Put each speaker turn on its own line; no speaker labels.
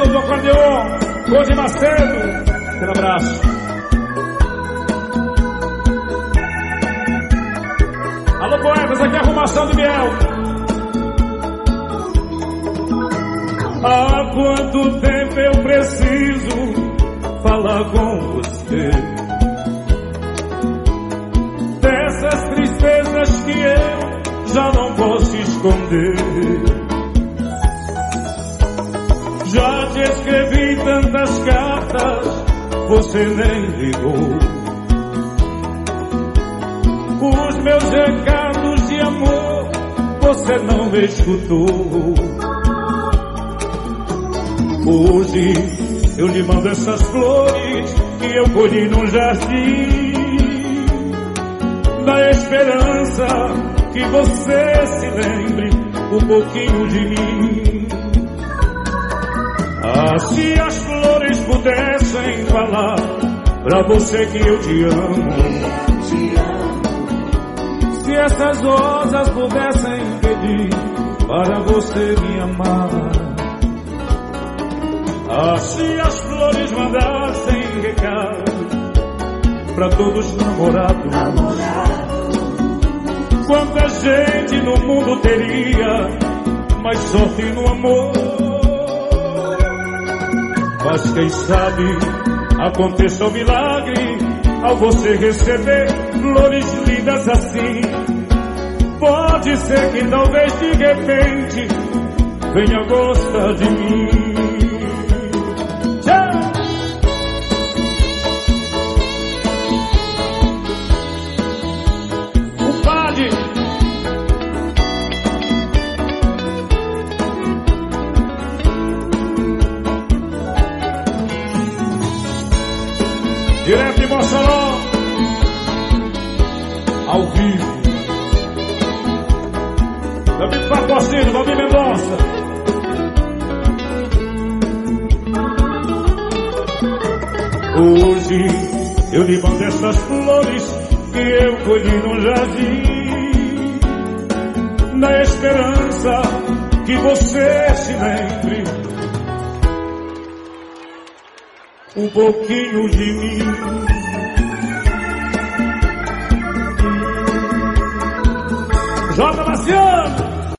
Paulo do acordeon, Rose Macedo, aquele abraço. Alô, poetas, aqui é a arrumação do Biel. Há quanto tempo eu preciso falar com você dessas tristezas que eu já não posso esconder. Já te escrevi tantas cartas, você nem ligou. Os meus recados de amor você não escutou. Hoje eu lhe mando essas flores que eu colhi num jardim, na esperança que você se lembre um pouquinho de mim. Ah, se as flores pudessem falar pra você que eu te amo, se essas rosas pudessem pedir para você me amar, ah, se as flores mandassem recado pra todos os namorados, quanta gente no mundo teria mais sorte no amor. Mas quem sabe aconteça o milagre ao você receber flores lindas assim. Pode ser que talvez de repente venha gostar de mim. Tchau! O padre direto de Mossoró, ao vivo. David Patrocínio, Valdir Mendonça. Hoje eu lhe mando essas flores que eu colhi no jardim, na esperança que você se lembre um pouquinho de mim. J. Marciano.